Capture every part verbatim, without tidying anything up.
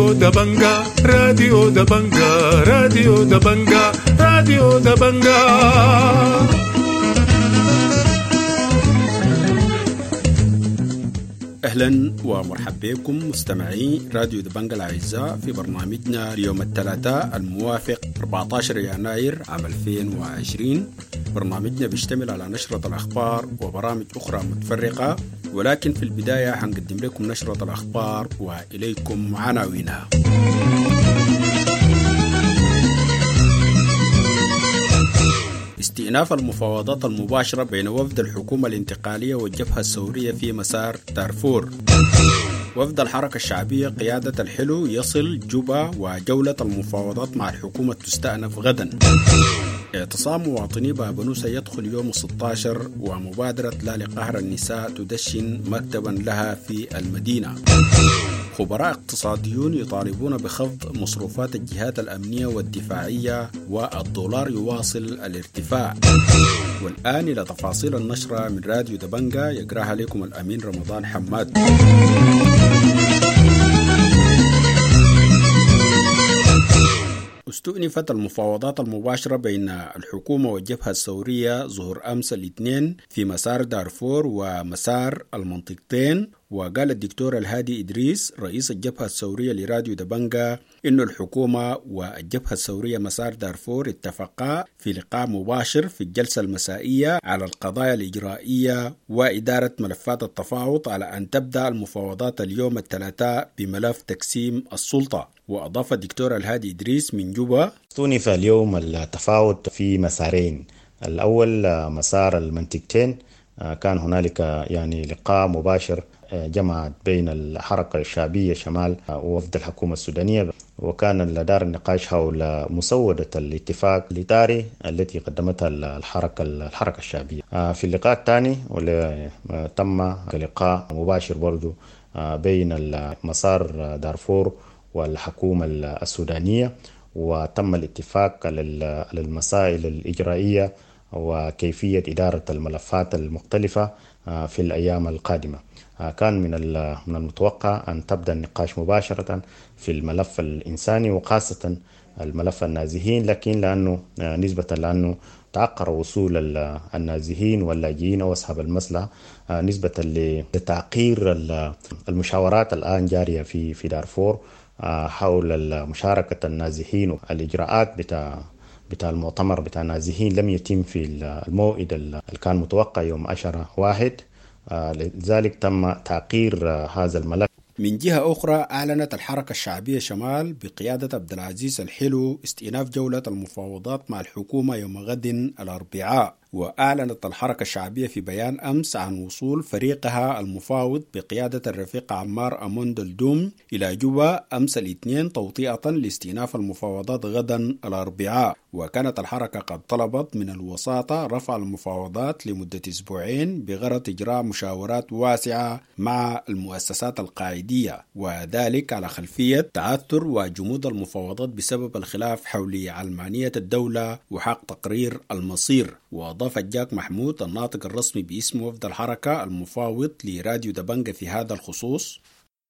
راديو دبنجا راديو دبنجا راديو دبنجا راديو دبنجا. أهلا ومرحبا بكم مستمعي راديو دبنجا الأعزاء في برنامجنا اليوم الثلاثاء الموافق أربعة عشر يناير عام ألفين وعشرين. برنامجنا بيشتمل على نشرة الأخبار وبرامج أخرى متفرقة، ولكن في البداية هنقدم لكم نشرة الأخبار وإليكم عناوينها. استئناف المفاوضات المباشرة بين وفد الحكومة الانتقالية والجبهة الثورية في مسار دارفور. وفد الحركة الشعبية قيادة الحلو يصل جوبا وجولة المفاوضات مع الحكومة تستأنف غدا. اعتصام مواطني بابنوسة يدخل يوم ستة عشر، ومبادرة لا لقهر النساء تدشن مكتبا لها في المدينة. خبراء اقتصاديون يطالبون بخفض مصروفات الجهات الأمنية والدفاعية، والدولار يواصل الارتفاع. والآن إلى تفاصيل النشرة من راديو دبنجا يقرأها لكم الأمين رمضان حماد. استؤنفت المفاوضات المباشرة بين الحكومة والجبهة الثورية ظهر أمس الاثنين في مسار دارفور ومسار المنطقتين. وقال الدكتور الهادي إدريس رئيس الجبهة الثورية لراديو دبنجا إنه الحكومة والجبهة الثورية مسار دارفور اتفقا في لقاء مباشر في الجلسة المسائية على القضايا الإجرائية وإدارة ملفات التفاوض على أن تبدأ المفاوضات اليوم الثلاثاء بملف تقسيم السلطة. وأضاف الدكتور الهادي إدريس من جوبا: استؤنف اليوم التفاوض في مسارين. الأول مسار المنطقتين، كان هنالك يعني لقاء مباشر جمعت بين الحركة الشعبية شمال ووفد الحكومة السودانية، وكان دار النقاش حول مسودة الاتفاق الإطاري التي قدمتها الحركة الحركة الشعبية. في اللقاء الثاني تم لقاء مباشر برضو بين مسار دارفور والحكومة السودانية، وتم الاتفاق على المسائل الإجرائية وكيفية إدارة الملفات المختلفة في الأيام القادمة. كان من من المتوقع أن تبدأ النقاش مباشرة في الملف الإنساني وخاصة الملف النازحين، لكن لأنه نسبة لأنه تعقر وصول النازحين واللاجئين وأصحاب المصلحة نسبة لتعقير المشاورات الآن جارية في في دارفور حول مشاركة النازحين والإجراءات بتاع بتاع المؤتمر بتاع النازحين لم يتم في الموعد اللي كان متوقع يوم عشرة واحد، لذلك تم تعقير هذا الملف. من جهة أخرى أعلنت الحركة الشعبية شمال بقيادة عبد العزيز الحلو استئناف جولة المفاوضات مع الحكومة يوم غد الأربعاء. وأعلنت الحركة الشعبية في بيان أمس عن وصول فريقها المفاوض بقيادة الرفيق عمار أموند الدوم إلى جوبا أمس الاثنين توطئة لاستئناف المفاوضات غدا الأربعاء. وكانت الحركة قد طلبت من الوساطة رفع المفاوضات لمدة أسبوعين بغرض إجراء مشاورات واسعة مع المؤسسات القاعدية، وذلك على خلفية تعثر وجمود المفاوضات بسبب الخلاف حول علمانية الدولة وحق تقرير المصير. وأضاف جاك محمود الناطق الرسمي باسم وفد الحركة المفاوض لراديو دبنجا في هذا الخصوص: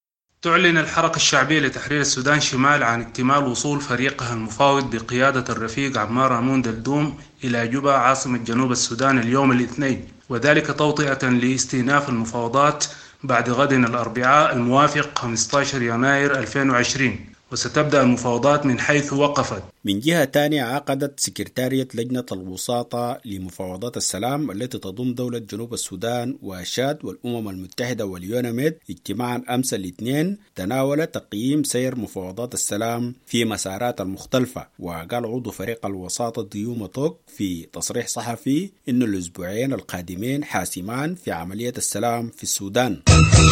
تعلن الحركة الشعبية لتحرير السودان شمال عن اكتمال وصول فريقها المفاوض بقيادة الرفيق عمار أموند الدوم إلى جوبا عاصمة جنوب السودان اليوم الاثنين، وذلك توطئة لاستئناف المفاوضات بعد غد الأربعاء الموافق خمسة عشر يناير ألفين وعشرين، وستبدأ المفاوضات من حيث وقفت. من جهة تانية عقدت سكرتارية لجنة الوساطة لمفاوضات السلام التي تضم دولة جنوب السودان وشاد والأمم المتحدة واليوناميد اجتماعا أمس الاثنين تناول تقييم سير مفاوضات السلام في مسارات المختلفة. وقال عضو فريق الوساطة ديوما توك في تصريح صحفي إن الأسبوعين القادمين حاسمان في عملية السلام في السودان.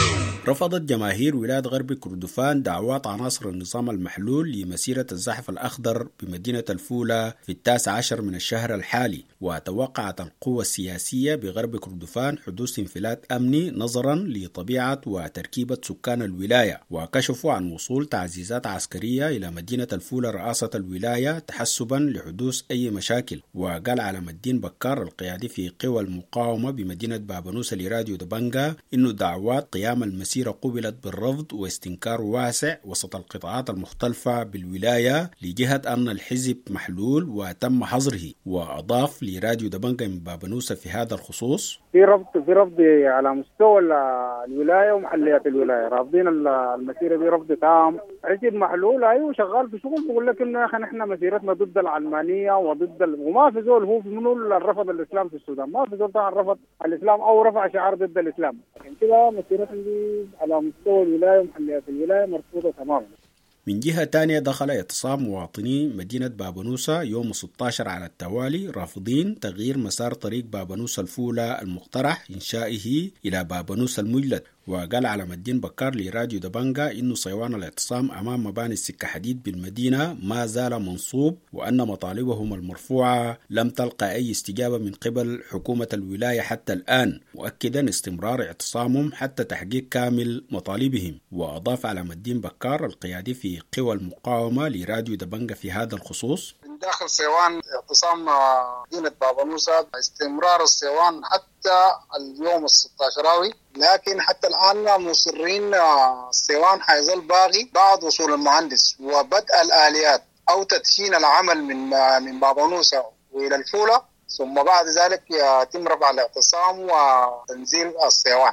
رفضت جماهير ولاية غرب كردفان دعوات عناصر النظام المحلول لمسيرة الزحف الأخضر بمدينة الفولة في التاسع عشر من الشهر الحالي. وتوقعت القوى السياسية بغرب كردفان حدوث انفلات أمني نظرا لطبيعة وتركيبة سكان الولاية، وكشفوا عن وصول تعزيزات عسكرية إلى مدينة الفولة رئاسة الولاية تحسبا لحدوث أي مشاكل. وقال علم الدين بكار القيادي في قوى المقاومة بمدينة بابنوس لراديو دبنجا إنه دعوات قيام المسيرة المسيرة قبلت بالرفض واستنكار واسع وسط القطاعات المختلفة بالولاية لجهة أن الحزب محلول وتم حظره. وأضاف لراديو دبنجة من بابنوسة في هذا الخصوص: في رفض في رفض على مستوى الولاية ومحليات الولاية، رافضين المسيرة دي رفض تام. حزب محلول أيوه شغال في شغل، بقول لك إنه إحنا مسيرتنا ضد العلمانية وضد ال... وما في زول هو منو اللي رفض الإسلام في السودان، ما في زول طبعا رفض الإسلام أو رفع شعار ضد الإسلام، لكن كده مسيرتنا دي على مستوى الولاية ومحليات الولاية مرفوضة تماما. من جهة تانية دخل اعتصام مواطني مدينة بابنوسة يوم ستة عشر على التوالي رافضين تغيير مسار طريق بابنوسة الفولة المقترح إنشائه إلى بابنوسة المجلد. وقال علم الدين بكار لراديو دبنجة إنه صيوان الاعتصام أمام مباني السكة حديد بالمدينة ما زال منصوب، وأن مطالبهم المرفوعة لم تلقى أي استجابة من قبل حكومة الولاية حتى الآن، مؤكدا استمرار اعتصامهم حتى تحقيق كامل مطالبهم. وأضاف علم الدين بكار القيادي في قوى المقاومة لراديو دبنجة في هذا الخصوص: من داخل صيوان اعتصام مدينة بابنوسة استمرار الصيوان حتى اليوم الستة عشراوي، لكن حتى الآن مصرين الصيوان حيظل باغي بعد وصول المهندس وبدء الآليات أو تدشين العمل من من بابنوسة وإلى الفولة، ثم بعد ذلك يتم رفع الاعتصام وتنزيل الصيوان.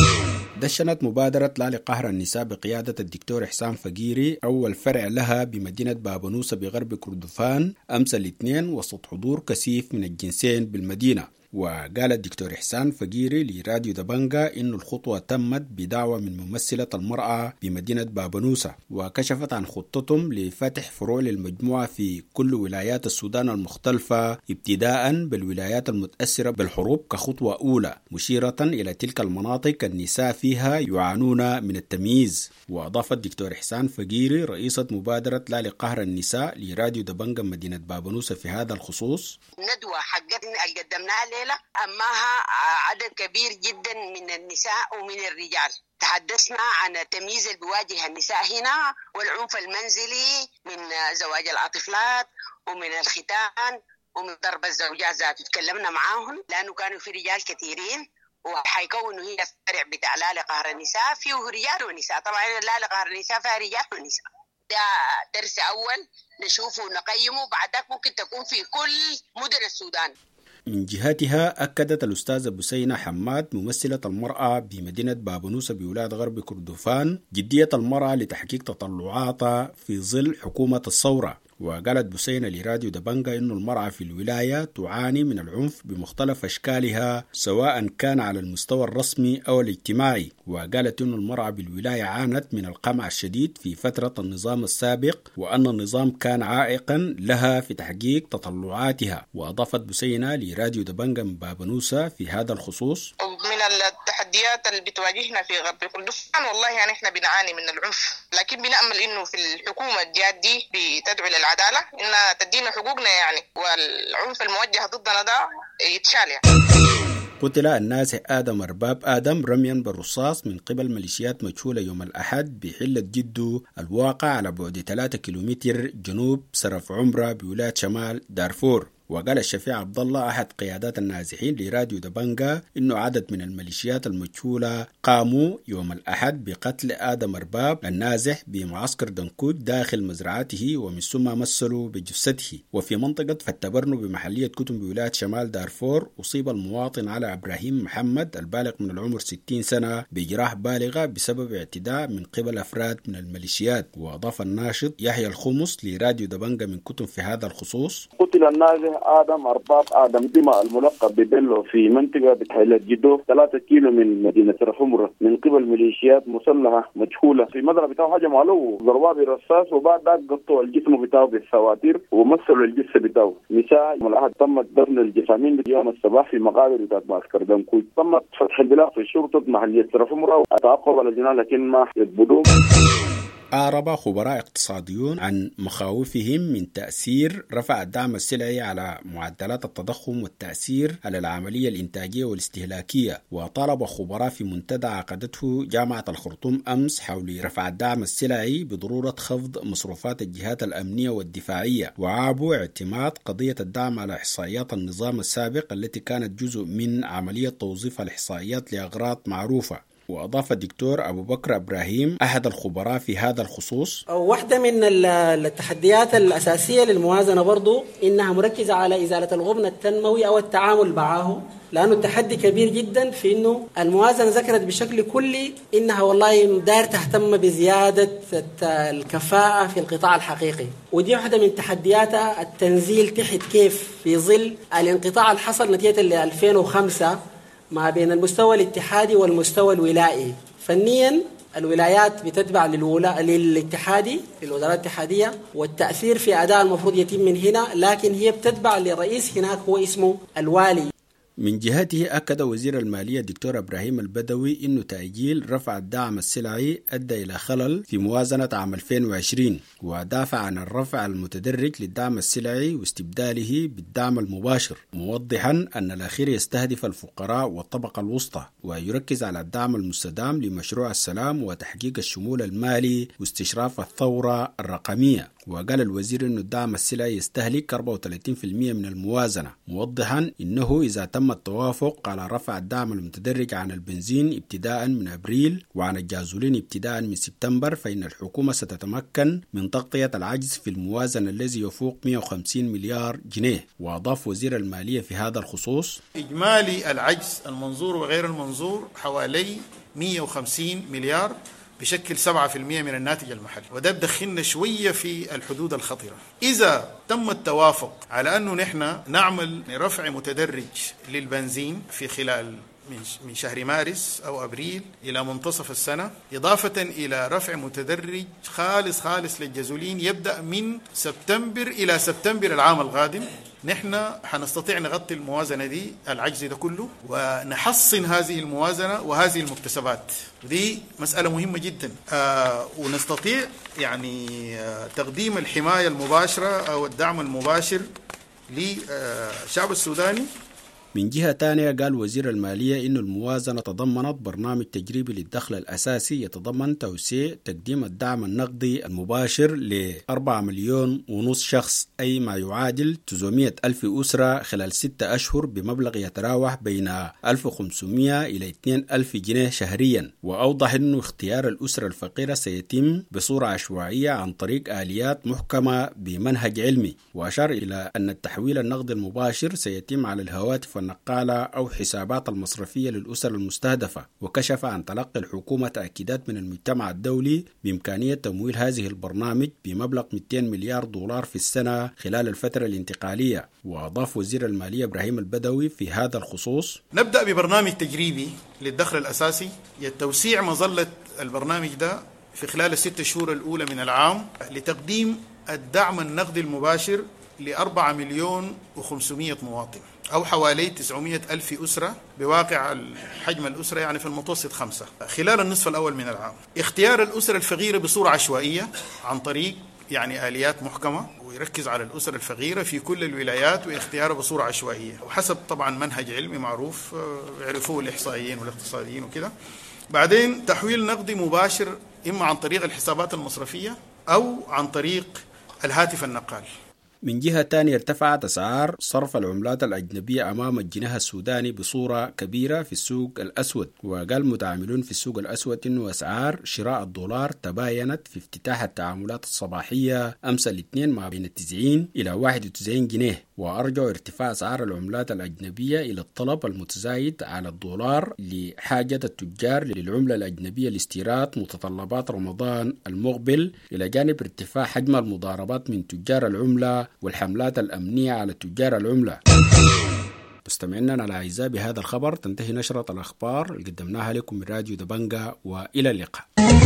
دشنت مبادرة لا لقهر النساء بقيادة الدكتور إحسان فقيري أول فرع لها بمدينة بابنوسة بغرب كردفان أمس الاثنين وسط حضور كثيف من الجنسين بالمدينة. وقال الدكتور إحسان فقيري لراديو دبنجة إنه الخطوة تمت بدعوة من ممثلة المرأة بمدينة بابنوسة، وكشفت عن خطتهم لفتح فروع للمجموعة في كل ولايات السودان المختلفة ابتداء بالولايات المتأثرة بالحروب كخطوة أولى، مشيرة إلى تلك المناطق النساء فيها يعانون من التمييز. وأضاف الدكتور إحسان فقيري رئيسة مبادرة لا لقهر النساء لراديو دبنجة مدينة بابنوسة في هذا الخصوص: ندوة حقتنا اللي قدمناها ليلة أماها عدد كبير جدا من النساء ومن الرجال. تحدثنا عن التمييز اللي بيواجه النساء هنا والعنف المنزلي من زواج الأطفالات ومن الختان ومن ضرب الزوجات ذاته. تكلمنا معاهم لأنه كانوا في رجال كثيرين وحيكونوا هي الفرع بتاع لا لقهر النساء فيه رجال ونساء. طبعا لا لقهر النساء فيها رجال ونساء. ده درس أول نشوفه ونقيمه، بعدك ممكن تكون في كل مدن السودان. من جهتها أكدت الأستاذة بسينة حماد ممثلة المرأة بمدينة بابنوسة بولاية غرب كردفان جدية المرأة لتحقيق تطلعاتها في ظل حكومة الثورة. وقالت بسينة لراديو دبنجة إنه المرأة في الولاية تعاني من العنف بمختلف أشكالها سواء كان على المستوى الرسمي أو الاجتماعي. وقالت إنه المرأة بالولاية عانت من القمع الشديد في فترة النظام السابق وأن النظام كان عائقا لها في تحقيق تطلعاتها. وأضافت بسينة لراديو دبنجة من بابنوسة في هذا الخصوص: من التحديات اللي بتواجهنا في غرب كردفان والله يعني احنا بنعاني من العنف، لكن بنأمل انه في الحكومة الجهات دي بتدعو للعدالة انها تدينا حقوقنا يعني، والعنف الموجه ضدنا ده يتشال يعني. قتل النازح آدم أرباب آدم رميا بالرصاص من قبل ميليشيات مجهولة يوم الأحد بحلة جدو الواقع على بعد ثلاثة كيلومتر جنوب سرف عمرة بولاية شمال دارفور. وقال الشفيع عبد الله أحد قيادات النازحين لراديو دبنجة إنه عدد من الميليشيات المجهولة قاموا يوم الأحد بقتل آدم أرباب النازح بمعسكر دنكوج داخل مزرعته ومن ثم مثلوا بجثته. وفي منطقة فتبرنو بمحلية كتم بولاية شمال دارفور أصيب المواطن على إبراهيم محمد البالغ من العمر ستين سنة بجراح بالغة بسبب اعتداء من قبل أفراد من الميليشيات. وأضاف الناشط يحيى الخمس لراديو دبنجة من كتم في هذا الخصوص: قتل النازح آدم أرباب آدم دماء الملقب ببلو في منطقة بحيلة جدو ثلاثة كيلو من مدينة رفمرة من قبل ميليشيات مسلحة مجهولة. في مدرة بتاعه هجموا عليه ضربات بالرصاص وبعد ذلك قطعوا الجسم بتاعه بالسواتير ومثلوا الجثة بتاعه. مساء يوم الأحد تمت دفن الجثامين يوم الصباح في مقابر بتاعت معسكر دنكوج. تمت فتح البلاغ في شرطة محلية رفمرة وتعقب على الجنان لكن ما يثبتون. أعرب خبراء اقتصاديون عن مخاوفهم من تأثير رفع الدعم السلعي على معدلات التضخم والتأثير على العملية الإنتاجية والاستهلاكية. وطالب خبراء في منتدى عقدته جامعة الخرطوم أمس حول رفع الدعم السلعي بضرورة خفض مصروفات الجهات الأمنية والدفاعية، وعابوا اعتماد قضية الدعم على إحصائيات النظام السابق التي كانت جزء من عملية توظيف الإحصائيات لأغراض معروفة. وأضاف الدكتور أبو بكر إبراهيم أحد الخبراء في هذا الخصوص: واحدة من التحديات الأساسية للموازنة برضو إنها مركزة على إزالة الغبن التنموي أو التعامل معه، لأنه التحدي كبير جدا في إنه الموازنة ذكرت بشكل كلي إنها والله داير تهتم بزيادة الكفاءة في القطاع الحقيقي، ودي واحدة من تحدياتها التنزيل تحت كيف في ظل الانقطاع اللي حصل نتيجة ل ألفين وخمسة ما بين المستوى الاتحادي والمستوى الولائي. فنيا الولايات بتتبع للولا... للاتحادي للوزارات الاتحادية، والتأثير في أداء المفروض يتم من هنا، لكن هي بتتبع لرئيس هناك هو اسمه الوالي. من جهته أكد وزير المالية الدكتور إبراهيم البدوي إنه تأجيل رفع الدعم السلعي أدى إلى خلل في موازنة عام ألفين وعشرين، ودافع عن الرفع المتدرج للدعم السلعي واستبداله بالدعم المباشر، موضحا أن الأخير يستهدف الفقراء والطبقة الوسطى، ويركز على الدعم المستدام لمشروع السلام وتحقيق الشمول المالي واستشراف الثورة الرقمية. وقال الوزير أن الدعم السلعي يستهلك أربعة وثلاثين بالمئة من الموازنة، موضحا أنه إذا تم التوافق على رفع الدعم المتدرج عن البنزين ابتداء من أبريل وعن الجازولين ابتداء من سبتمبر، فإن الحكومة ستتمكن من تغطية العجز في الموازنة الذي يفوق مئة وخمسين مليار جنيه. وأضاف وزير المالية في هذا الخصوص: إجمالي العجز المنظور وغير المنظور حوالي مئة وخمسين مليار بشكل سبعة بالمئة من الناتج المحلي، وده بدخلنا شوية في الحدود الخطرة. إذا تم التوافق على أنه نحن نعمل رفع متدرج للبنزين في خلال من شهر مارس أو أبريل إلى منتصف السنة، إضافة إلى رفع متدرج خالص خالص للجازولين يبدأ من سبتمبر إلى سبتمبر العام القادم، نحن حنستطيع نغطي الموازنة دي العجز ده كله ونحصن هذه الموازنة وهذه المكتسبات. دي مسألة مهمة جدا، آه ونستطيع يعني آه تقديم الحماية المباشرة أو الدعم المباشر للشعب السوداني. من جهة تانية قال وزير المالية إن الموازنة تضمنت برنامج تجريبي للدخل الأساسي يتضمن توسيع تقديم الدعم النقدي المباشر لأربعة مليون ونص شخص، أي ما يعادل تسعمئة ألف أسرة خلال ستة أشهر بمبلغ يتراوح بين ألف وخمسمئة إلى اثنين ألف جنيه شهريا. وأوضح إنه اختيار الأسرة الفقيرة سيتم بصورة عشوائية عن طريق آليات محكمة بمنهج علمي، وأشار إلى أن التحويل النقدي المباشر سيتم على الهواتف النقالة أو حسابات المصرفية للأسر المستهدفة. وكشف عن تلقي الحكومة تأكيدات من المجتمع الدولي بإمكانية تمويل هذه البرنامج بمبلغ مئتين مليار دولار في السنة خلال الفترة الانتقالية. وأضاف وزير المالية إبراهيم البدوي في هذا الخصوص: نبدأ ببرنامج تجريبي للدخل الأساسي، التوسيع مظلة البرنامج ده في خلال الست شهور الأولى من العام لتقديم الدعم النقدي المباشر لأربعة مليون وخمسمئة مواطن، أو حوالي تسعمئة ألف أسرة بواقع حجم الأسرة يعني في المتوسط خمسة خلال النصف الأول من العام. اختيار الأسرة الفقيرة بصورة عشوائية عن طريق يعني آليات محكمة، ويركز على الأسرة الفقيرة في كل الولايات واختيارها بصورة عشوائية وحسب طبعا منهج علمي معروف يعرفوه الإحصائيين والاقتصاديين وكده. بعدين تحويل نقدي مباشر إما عن طريق الحسابات المصرفية أو عن طريق الهاتف النقال. من جهة تانية ارتفعت أسعار صرف العملات الأجنبية أمام الجنيه السوداني بصورة كبيرة في السوق الأسود. وقال متعاملون في السوق الأسود إنه أسعار شراء الدولار تباينت في افتتاح التعاملات الصباحية أمس الاثنين ما بين التسعين إلى واحد وتسعين جنيه. وأرجعوا ارتفاع أسعار العملات الأجنبية إلى الطلب المتزايد على الدولار لحاجة التجار للعملة الأجنبية لاستيراد متطلبات رمضان المقبل، إلى جانب ارتفاع حجم المضاربات من تجار العملة والحملات الأمنية على تجار العملة. مستمعينا الأعزاء، بهذا الخبر تنتهي نشرة الأخبار اللي قدمناها لكم من راديو دبنجة، وإلى اللقاء.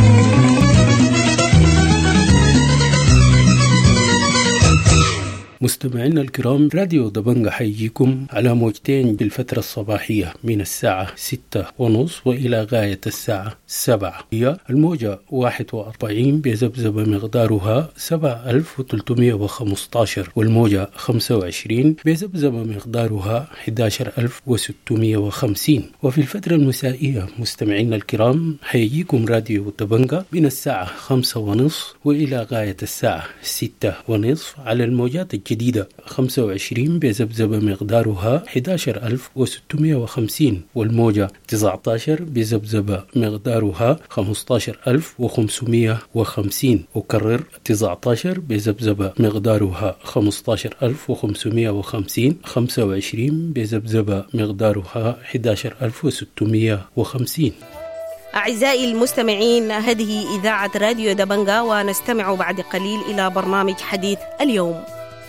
مستمعينا الكرام، راديو دبنجة حيجيكم على موجتين بالفترة الصباحية من الساعة ستة ونص وإلى غاية الساعة سبعة. هي الموجة واحد وأربعين بذبذبة مقدارها سبعة آلاف وثلاثمئة وخمسة عشر، والموجة خمسة وعشرين بذبذبة مقدارها أحد عشر ألف وستمئة وخمسين. وفي الفترة المسائية مستمعينا الكرام حيجيكم راديو دبنجة من الساعة خمسة ونصف وإلى غاية الساعة ستة ونصف على الموجات الجديدة الجديدة خمسة وعشرين بذبذبة مقدارها أحد عشر ألف وستمائة وخمسين، والموجة تسعة عشر بذبذبة مقدارها خمسة عشر ألف وخمسمائة وخمسين. وكرر تسعة عشر بذبذبة مقدارها خمسة عشر ألف وخمسمائة وخمسين، خمسة وعشرين بذبذبة مقدارها أحد عشر ألف وستمائة وخمسين. أعزائي المستمعين، هذه إذاعة راديو دبنجا، ونستمع بعد قليل إلى برنامج حديث اليوم.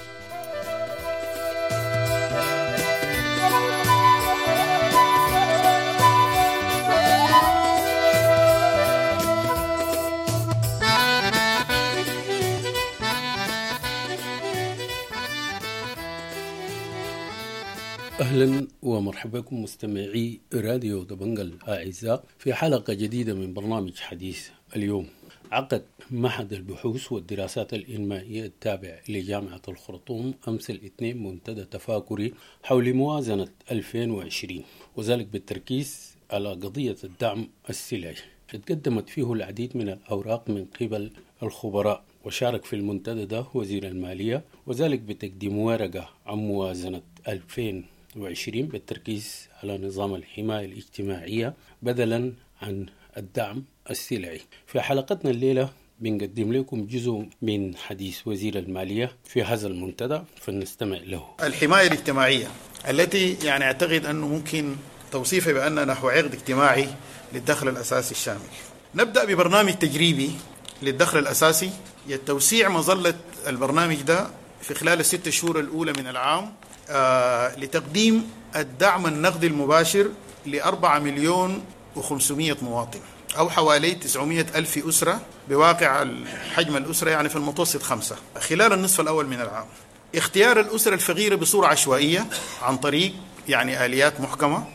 أهلا ومرحبا بكم مستمعي راديو دبنجا الأعزاء في حلقة جديدة من برنامج حديث اليوم. عقد معهد البحوث والدراسات الإنمائية التابع لجامعة الخرطوم أمس الاثنين منتدى تفاكري حول موازنة ألفين وعشرين، وذلك بالتركيز على قضية الدعم السلعي. تقدمت فيه العديد من الأوراق من قبل الخبراء، وشارك في المنتدى ده وزير المالية، وذلك بتقديم ورقة عن موازنة ألفين وعشرين بالتركيز على نظام الحماية الاجتماعية بدلا عن الدعم السلعي. في حلقتنا الليلة بنقدم لكم جزء من حديث وزير المالية في هذا المنتدى، فلنستمع له. الحماية الاجتماعية التي يعني أعتقد أنه ممكن توصيفها بأننا نحو عقد اجتماعي للدخل الأساسي الشامل. نبدأ ببرنامج تجريبي للدخل الأساسي، التوسيع مظلة البرنامج ده في خلال الست شهور الأولى من العام آه لتقديم الدعم النقدي المباشر لأربعة مليون وخمسمائة مواطن، أو حوالي تسعمائة ألف أسرة بواقع حجم الأسرة، يعني في المتوسط خمسة، خلال النصف الأول من العام. اختيار الأسرة الفقيرة بصورة عشوائية عن طريق يعني آليات محكمة،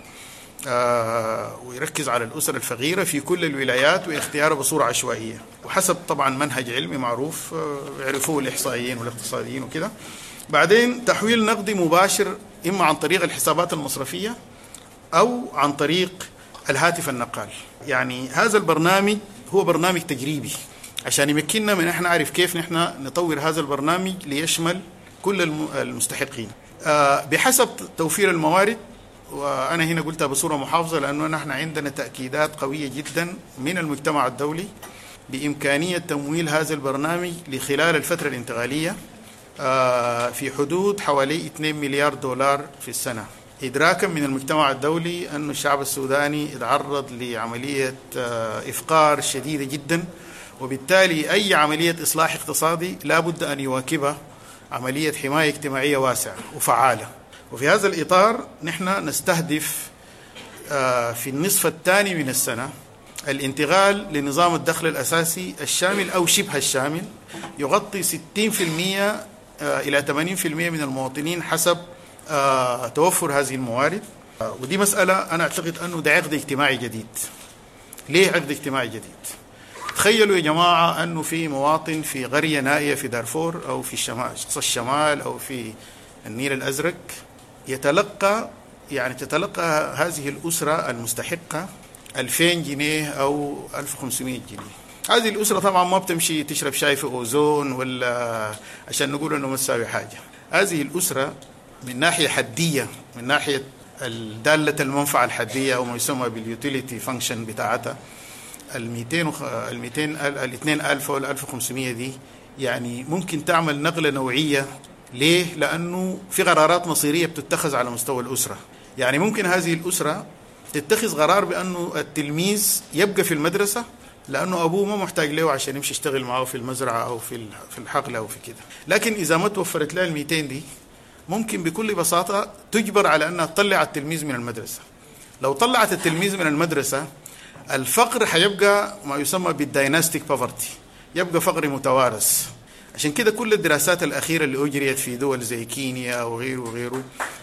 آه ويركز على الأسرة الفقيرة في كل الولايات واختيارها بصورة عشوائية، وحسب طبعا منهج علمي معروف آه يعرفوه الإحصائيين والاقتصاديين وكده. بعدين تحويل نقدي مباشر إما عن طريق الحسابات المصرفية أو عن طريق الهاتف النقال. يعني هذا البرنامج هو برنامج تجريبي عشان يمكننا من احنا نعرف كيف نحن نطور هذا البرنامج ليشمل كل المستحقين أه بحسب توفير الموارد. وأنا هنا قلتها بصورة محافظة لأنه نحن عندنا تأكيدات قوية جدا من المجتمع الدولي بإمكانية تمويل هذا البرنامج لخلال الفترة الانتقالية أه في حدود حوالي اثنين مليار دولار في السنة، إدراكا من المجتمع الدولي أن الشعب السوداني يتعرض لعملية إفقار شديدة جدا، وبالتالي أي عملية إصلاح اقتصادي لا بد أن يواكبها عملية حماية اجتماعية واسعة وفعالة. وفي هذا الإطار نحن نستهدف في النصف الثاني من السنة الانتقال لنظام الدخل الأساسي الشامل أو شبه الشامل، يغطي ستين بالمئة إلى ثمانين بالمئة من المواطنين حسب آه، توفر هذه الموارد. آه، ودي مسألة أنا أعتقد أنه ده عقد اجتماعي جديد. ليه عقد اجتماعي جديد؟ تخيلوا يا جماعة أنه في مواطن في قرية نائية في دارفور أو في الشمال, الشمال أو في النيل الأزرق يتلقى يعني تتلقى هذه الأسرة المستحقة ألفين جنيه أو ألف وخمسمائة جنيه. هذه الأسرة طبعا ما بتمشي تشرب شاي في أوزون ولا عشان نقول أنه ما تساوي حاجة. هذه الأسرة من ناحية حدية، من ناحية الدالة المنفعة الحدية أو ما يسمى باليوتيليتي فانكشن بتاعتها، المئتين المئتين الاثنين ألف والألف وخمسمائة دي يعني ممكن تعمل نقلة نوعية. ليه؟ لأنه في قرارات مصيرية بتتخذ على مستوى الأسرة. يعني ممكن هذه الأسرة تتخذ قرار بأنه التلميذ يبقى في المدرسة لأنه أبوه ما محتاج له عشان يمشي يشتغل معه في المزرعة أو في في الحقل أو في كده. لكن إذا ما توفرت له المئتين دي ممكن بكل بساطة تجبر على أنها تطلع التلميذ من المدرسة. لو طلعت التلميذ من المدرسة الفقر حيبقى ما يسمى بالدايناستيك بافرتي، يبقى فقر متوارث. عشان كده كل الدراسات الأخيرة اللي أجريت في دول زي كينيا وغيره وغيره،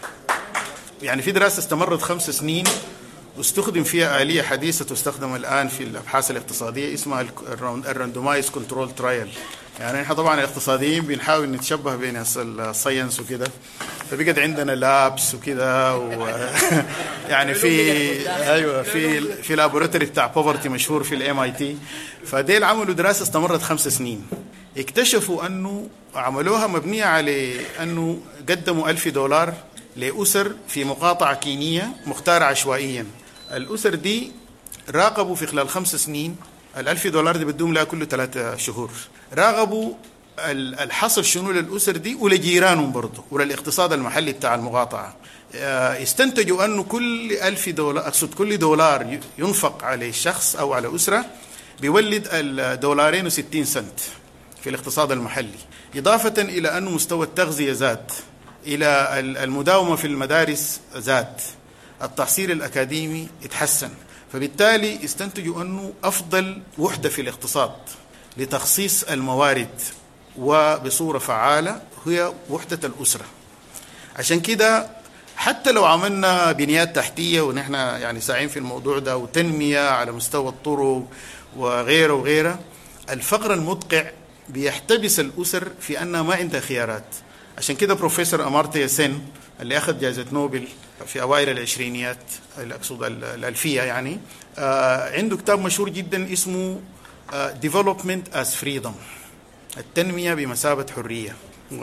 يعني في دراسة استمرت خمس سنين واستخدم فيها آلية حديثة تستخدم الآن في الأبحاث الاقتصادية اسمها الراندومايز كنترول ترايل. يعني احنا طبعا الاقتصاديين بنحاول نتشبه بين الساينس وكده، فبقت عندنا لابس وكده و يعني في ايوه في في لابوراتوري بتاع بوفرتي مشهور في الام اي تي. فديل عملوا دراسه استمرت خمس سنين، اكتشفوا أنه عملوها مبنية على أنه قدموا ألف دولار لأسر في مقاطعة كينية مختارة عشوائيا. الأسر دي راقبوا في خلال خمس سنين، الألف دولار دي بدهم لها كل ثلاثة شهور، راقبوا الحصل شنو للأسر دي ولجيرانهم برضه وللاقتصاد المحلي بتاع المقاطعة. استنتجوا أنه كل ألف دولار أقصد كل دولار ينفق على شخص أو على أسرة بيولد الدولارين وستين سنت في الاقتصاد المحلي، إضافة إلى أنه مستوى التغذية زاد، إلى المداومة في المدارس زاد، التحصيل الأكاديمي اتحسن. فبالتالي استنتجوا أنه أفضل وحدة في الاقتصاد لتخصيص الموارد وبصورة فعالة هي وحدة الأسرة. عشان كده حتى لو عملنا بنيات تحتية ونحن يعني ساعين في الموضوع ده وتنمية على مستوى الطرق وغيره وغيره، الفقر المدقع بيحتبس الأسر في أنها ما عندها خيارات. عشان كده بروفيسور أمارتيا سين اللي أخذ جائزة نوبل في أوائل العشرينيات، أقصد الألفية يعني، عنده كتاب مشهور جدا اسمه Development as Freedom، التنمية بمثابة حرية.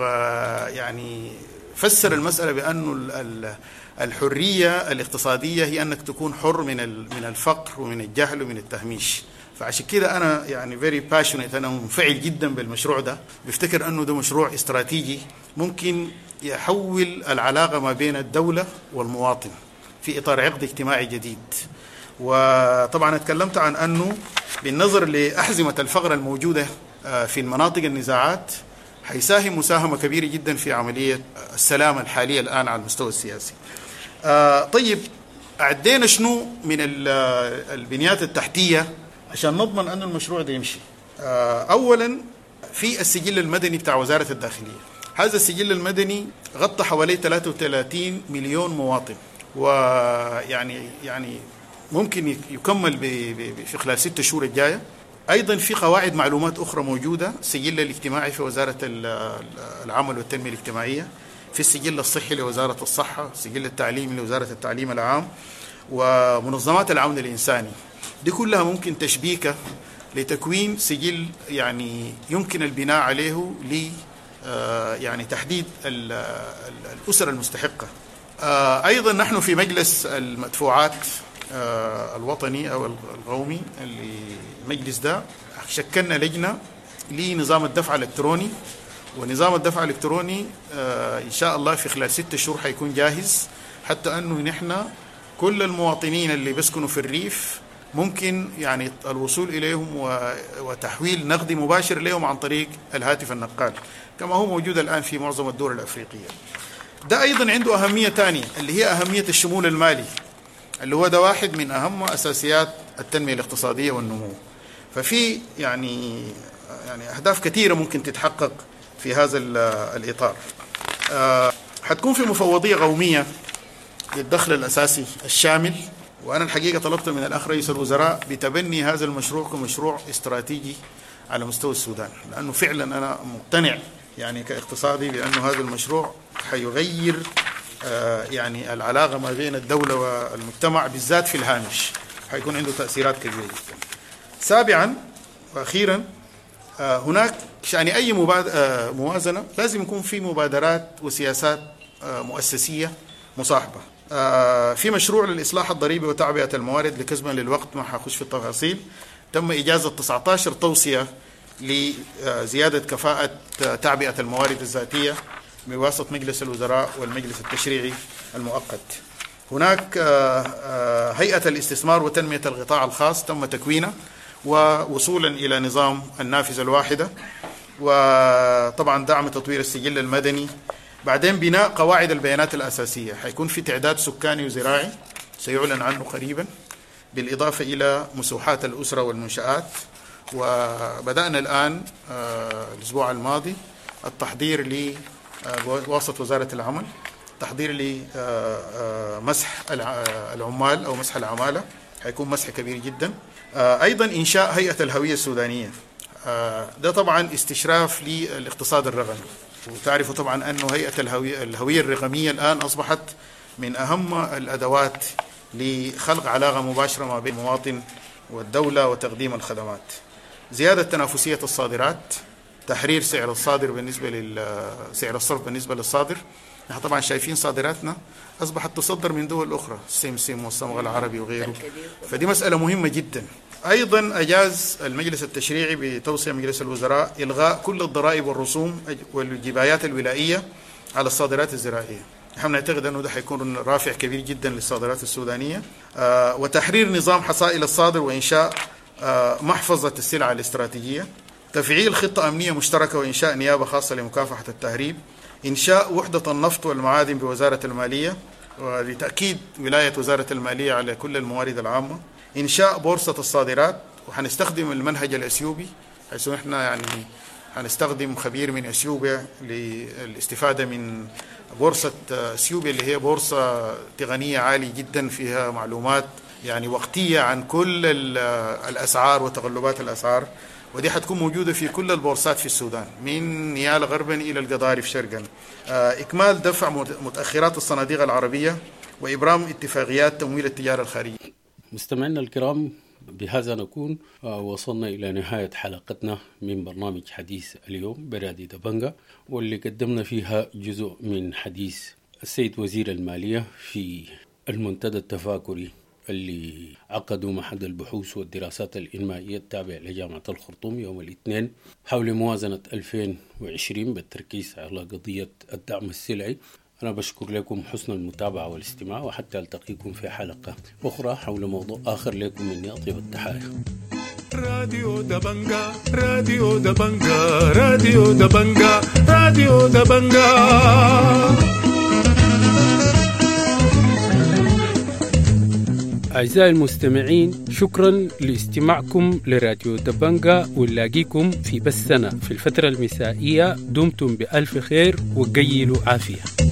ويعني فسر المسألة بأنه الحرية الاقتصادية هي أنك تكون حر من من الفقر ومن الجهل ومن التهميش. فعشان كده أنا يعني very passionate، أنا منفعل جدا بالمشروع ده، بفتكر أنه ده مشروع استراتيجي ممكن يحول العلاقة ما بين الدولة والمواطن في إطار عقد اجتماعي جديد. وطبعا اتكلمت عن أنه بالنظر لأحزمة الفقر الموجودة في المناطق النزاعات حيساهم مساهمة كبيرة جدا في عملية السلام الحالية الآن على المستوى السياسي. طيب أعدينا شنو من البنيات التحتية عشان نضمن أن المشروع ده يمشي؟ أولا في السجل المدني بتاع وزارة الداخلية. هذا السجل المدني غطى حوالي ثلاثة وثلاثين مليون مواطن، ويعني يعني ممكن يكمل في خلال ستة شهور الجاية. أيضا في قواعد معلومات أخرى موجودة، السجل الاجتماعي في وزارة العمل والتنمية الاجتماعية، في السجل الصحي لوزارة الصحة، السجل التعليمي لوزارة التعليم العام، ومنظمات العون الإنساني. دي كلها ممكن تشبيكة لتكوين سجل يعني يمكن البناء عليه ل يعني تحديد الأسر المستحقة. أيضا نحن في مجلس المدفوعات الوطني أو القومي، اللي المجلس ده شكلنا لجنة لنظام الدفع الإلكتروني، ونظام الدفع الإلكتروني إن شاء الله في خلال ستة شهور حيكون جاهز، حتى أنه نحن كل المواطنين اللي بيسكنوا في الريف ممكن يعني الوصول إليهم وتحويل نقدي مباشر لهم عن طريق الهاتف النقال كما هو موجود الآن في معظم الدول الأفريقية. ده أيضا عنده أهمية تانية اللي هي أهمية الشمول المالي، اللي هو ده واحد من أهم أساسيات التنمية الاقتصادية والنمو. ففي يعني يعني أهداف كثيرة ممكن تتحقق في هذا الإطار. أه حتكون في مفوضية قومية للدخل الأساسي الشامل، وأنا الحقيقة طلبت من الأخ رئيس الوزراء بتبني هذا المشروع كمشروع استراتيجي على مستوى السودان، لأنه فعلا أنا مقتنع يعني كاقتصادي بأنه هذا المشروع حيغير آه يعني العلاقة ما بين الدولة والمجتمع بالذات في الهامش، حيكون عنده تأثيرات كبيرة جدا. سابعا وأخيرا آه هناك يعني أي آه موازنة لازم يكون في مبادرات وسياسات آه مؤسسية مصاحبة. آه في مشروع للإصلاح الضريبي وتعبئة الموارد، لكزما للوقت ما حخش في التفاصيل، تم إجازة تسعة عشر توصية لزيادة كفاءة تعبئة الموارد الذاتية بواسطة مجلس الوزراء والمجلس التشريعي المؤقت. هناك هيئة الاستثمار وتنمية القطاع الخاص تم تكوينه ووصولا إلى نظام النافذة الواحدة، وطبعا دعم تطوير السجل المدني. بعدين بناء قواعد البيانات الأساسية، حيكون في تعداد سكاني وزراعي سيعلن عنه قريبا، بالإضافة إلى مسوحات الأسرة والمنشآت. وبدأنا الآن الأسبوع الماضي التحضير لواسطة وزارة العمل، تحضير لمسح العمال أو مسح العمالة، حيكون مسح كبير جدا. أيضا إنشاء هيئة الهوية السودانية، ده طبعا استشراف للاقتصاد الرقمي، وتعرفوا طبعا أنه هيئة الهوية, الهوية الرقمية الآن أصبحت من أهم الأدوات لخلق علاقة مباشرة ما بين المواطن والدولة وتقديم الخدمات. زيادة تنافسية الصادرات، تحرير سعر الصادر بالنسبة لسعر الصرف بالنسبة للصادر. نحن طبعا شايفين صادراتنا أصبحت تصدر من دول أخرى، السمسم والصمغ العربي وغيره، فدي مسألة مهمة جدا. أيضا أجاز المجلس التشريعي بتوصية مجلس الوزراء إلغاء كل الضرائب والرسوم والجبايات الولائية على الصادرات الزراعية. نحن نعتقد أنه ده حيكون رافع كبير جدا للصادرات السودانية. آه وتحرير نظام حصائل الصادر وإنشاء آه محفظة السلع الاستراتيجية. تفعيل خطة أمنية مشتركة وإنشاء نيابة خاصة لمكافحة التهريب. إنشاء وحدة النفط والمعادن بوزارة المالية ولتأكيد ولاية وزارة المالية على كل الموارد العامة. إنشاء بورصة الصادرات، وحنستخدم المنهج الأثيوبي حيث إحنا يعني حنستخدم خبير من أثيوبيا للاستفادة من بورصة أثيوبيا اللي هي بورصة تقنية عالية جدا فيها معلومات يعني وقتية عن كل الأسعار وتقلبات الأسعار، ودي حتكون موجودة في كل البورصات في السودان من نيالا غربا إلى القضارف شرقا. إكمال دفع متأخرات الصناديق العربية وإبرام اتفاقيات تمويل التجارة الخارجية. مستمعينا الكرام، بهذا نكون وصلنا إلى نهاية حلقتنا من برنامج حديث اليوم براديو دبنجا، واللي قدمنا فيها جزء من حديث السيد وزير المالية في المنتدى التفاكري اللي عقدوا معهد البحوث والدراسات الإنمائية التابع لجامعة الخرطوم يوم الاثنين حول موازنة ألفين وعشرين بالتركيز على قضية الدعم السلعي. أنا بشكر لكم حسن المتابعة والاستماع، وحتى ألتقيكم في حلقة أخرى حول موضوع آخر. لكم مني أطيب التحايا. راديو دبنجا راديو دبنجا راديو دبنجا راديو دبنجا. أعزائي المستمعين، شكرا لاستماعكم لراديو دبنجا، ونلاقيكم في بثنا في الفترة المسائية. دمتم بألف خير وقيلوا عافية.